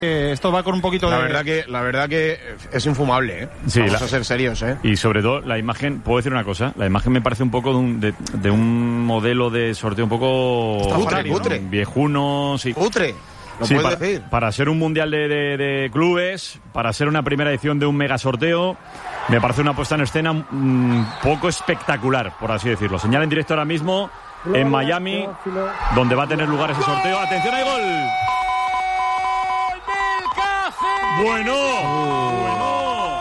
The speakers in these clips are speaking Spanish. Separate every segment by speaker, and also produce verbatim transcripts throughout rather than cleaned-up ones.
Speaker 1: Eh, esto va con un poquito
Speaker 2: la
Speaker 1: de...
Speaker 2: verdad que La verdad que es infumable, ¿eh?
Speaker 3: Sí,
Speaker 2: Vamos
Speaker 3: la...
Speaker 2: a ser serios, ¿eh?
Speaker 3: Y sobre todo, la imagen, puedo decir una cosa, la imagen me parece un poco de un, de, de un modelo de sorteo un poco...
Speaker 2: Putre,
Speaker 3: ¿no?
Speaker 2: putre.
Speaker 3: Viejuno, sí.
Speaker 2: Putre, lo
Speaker 3: sí,
Speaker 2: puedes
Speaker 3: para,
Speaker 2: decir.
Speaker 3: Para ser un mundial de, de, de clubes, para ser una primera edición de un mega sorteo, me parece una puesta en escena un poco espectacular, por así decirlo. Señala en directo ahora mismo en Miami, donde va a tener lugar ese sorteo. ¡Atención, hay gol! Bueno, uh. bueno.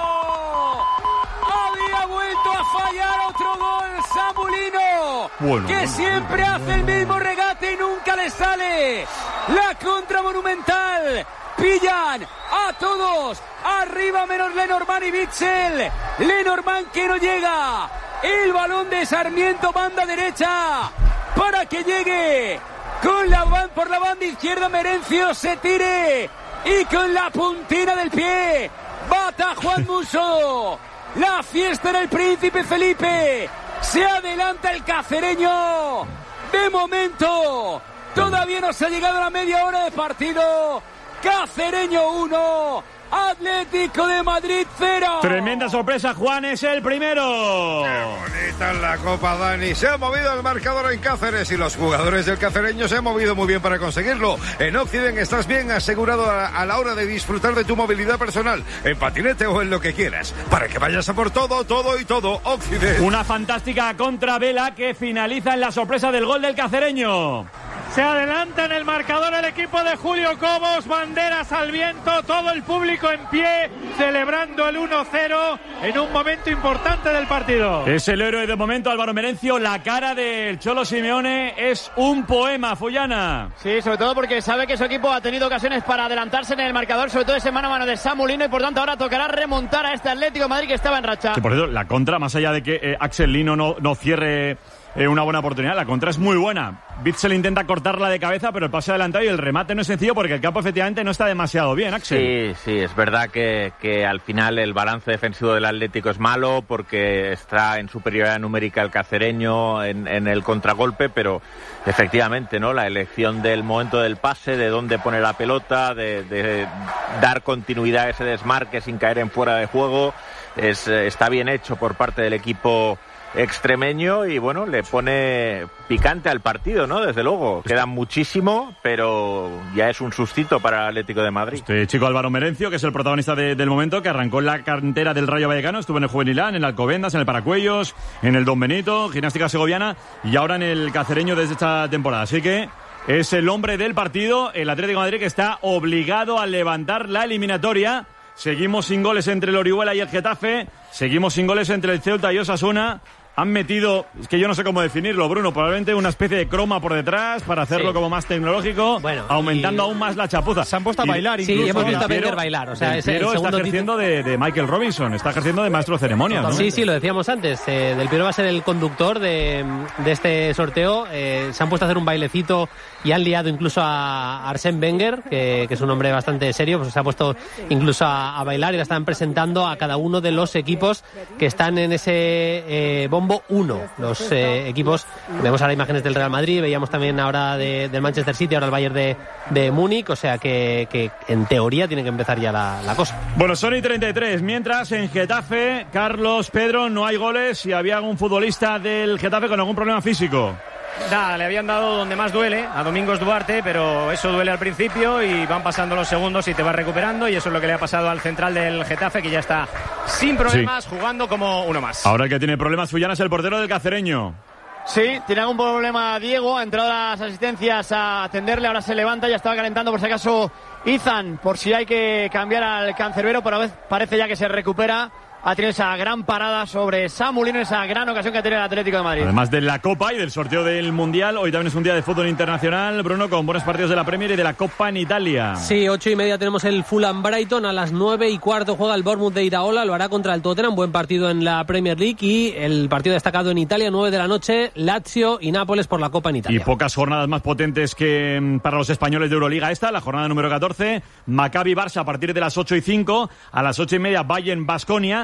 Speaker 4: Había vuelto a fallar otro gol Samulino,
Speaker 3: bueno,
Speaker 4: que
Speaker 3: bueno,
Speaker 4: siempre
Speaker 3: bueno,
Speaker 4: hace
Speaker 3: bueno.
Speaker 4: el mismo regate y nunca le sale. La contra monumental. Pillan a todos. Arriba menos Lenormand y Bitzel. Lenormand que no llega. El balón de Sarmiento, banda derecha, para que llegue con la van por la banda izquierda. Merencio se tire y con la puntina del pie bata Juan Musso. La fiesta en el Príncipe Felipe. Se adelanta el cacereño. De momento todavía no se ha llegado a la media hora de partido. Cacereño uno, Atlético de Madrid cero.
Speaker 3: Tremenda sorpresa, Juan es el primero.
Speaker 5: Qué bonita es la Copa, Dani. Se ha movido el marcador en Cáceres y los jugadores del cacereño se han movido muy bien para conseguirlo. En Occident estás bien asegurado a, a la hora de disfrutar de tu movilidad personal, en patinete o en lo que quieras, para que vayas a por todo, todo y todo. Occident.
Speaker 3: Una fantástica contravela que finaliza en la sorpresa del gol del cacereño.
Speaker 6: Se adelanta en el marcador el equipo de Julio Cobos, banderas al viento, todo el público en pie, celebrando el uno cero en un momento importante del partido.
Speaker 3: Es el héroe de momento, Álvaro Merencio. La cara del Cholo Simeone es un poema, Fullana.
Speaker 7: Sí, sobre todo porque sabe que su equipo ha tenido ocasiones para adelantarse en el marcador, sobre todo ese mano a mano de Samulino, y por tanto ahora tocará remontar a este Atlético de Madrid que estaba en racha.
Speaker 3: Que por cierto, la contra, más allá de que eh, Axel Lino no, no cierre eh, una buena oportunidad, la contra es muy buena. Bitzel intenta cortarla de cabeza, pero el pase adelantado y el remate no es sencillo porque el campo efectivamente no está demasiado bien, Axel.
Speaker 8: Sí, sí, es verdad que, que al final el balance defensivo del Atlético es malo porque está en superioridad numérica el cacereño en, en el contragolpe, pero efectivamente, ¿no? La elección del momento del pase, de dónde pone la pelota, de, de dar continuidad a ese desmarque sin caer en fuera de juego, es, está bien hecho por parte del equipo extremeño y bueno, le pone picante al partido, ¿no? Desde luego, queda muchísimo, pero ya es un sustito para el Atlético de Madrid.
Speaker 3: Este chico Álvaro Merencio, que es el protagonista de, del momento, que arrancó en la cantera del Rayo Vallecano, estuvo en el Juvenil A, en el Alcobendas, en el Paracuellos, en el Don Benito, Gimnástica Segoviana y ahora en el Cacereño desde esta temporada. Así que es el hombre del partido, el Atlético de Madrid, que está obligado a levantar la eliminatoria. Seguimos sin goles entre el Orihuela y el Getafe, seguimos sin goles entre el Ceuta y Osasuna. Han metido, es que yo no sé cómo definirlo, Bruno, probablemente una especie de croma por detrás para hacerlo sí. como más tecnológico, bueno, aumentando y... aún más la chapuza.
Speaker 1: Se han puesto a bailar incluso.
Speaker 9: Sí, hemos visto a Wenger bailar. O sea,
Speaker 3: es el está ejerciendo de, de Michael Robinson, está ejerciendo de maestro de ceremonias, ¿no?
Speaker 9: Sí, sí, lo decíamos antes. Eh, Del Piero va a ser el conductor de, de este sorteo. Eh, se han puesto a hacer un bailecito y han liado incluso a Arsène Wenger, que, que es un hombre bastante serio, pues se ha puesto incluso a, a bailar y la están presentando a cada uno de los equipos que están en ese eh, bombo uno. Los eh, equipos, vemos ahora imágenes del Real Madrid, veíamos también ahora de, del Manchester City, ahora el Bayern de, de Múnich, o sea que, que en teoría tiene que empezar ya la, la cosa.
Speaker 3: Bueno, son y treinta y tres, mientras en Getafe, Carlos, Pedro, no hay goles y había algún futbolista del Getafe con algún problema físico.
Speaker 10: Nada, le habían dado donde más duele, a Domingos Duarte, pero eso duele al principio y van pasando los segundos y te vas recuperando, y eso es lo que le ha pasado al central del Getafe, que ya está sin problemas, sí. jugando como uno más.
Speaker 3: Ahora el que tiene problemas, Fullana, es el portero del Cacereño.
Speaker 7: Sí, tiene algún problema Diego, ha entrado a las asistencias a atenderle, ahora se levanta, ya estaba calentando por si acaso Izan, por si hay que cambiar al cancerbero, pero a vez parece ya que se recupera. Ha tenido esa gran parada sobre Samulino, esa gran ocasión que ha tenido el Atlético de Madrid.
Speaker 3: Además de la Copa y del sorteo del Mundial, hoy también es un día de fútbol internacional, Bruno, con buenos partidos de la Premier y de la Copa en Italia.
Speaker 9: Sí, ocho y media tenemos el Fulham Brighton, a las nueve y cuarto juega el Bournemouth de Iraola, lo hará contra el Tottenham, buen partido en la Premier League, y el partido destacado en Italia, nueve de la noche, Lazio y Nápoles por la Copa en Italia.
Speaker 3: Y pocas jornadas más potentes que para los españoles de Euroliga esta, la jornada número catorce, Maccabi Barça a partir de las ocho y cinco, a las ocho y media Bayern Baskonia,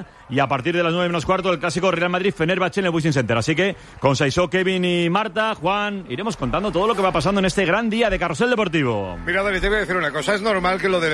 Speaker 3: Sevilla y a partir de las nueve menos cuarto el clásico Real Madrid-Fenerbahce en el Wishing Center. Así que con Saisó, Kevin y Marta, Juan, iremos contando todo lo que va pasando en este gran día de Carrusel Deportivo.
Speaker 5: Mira, Dani, te voy a decir una cosa. Es normal que lo de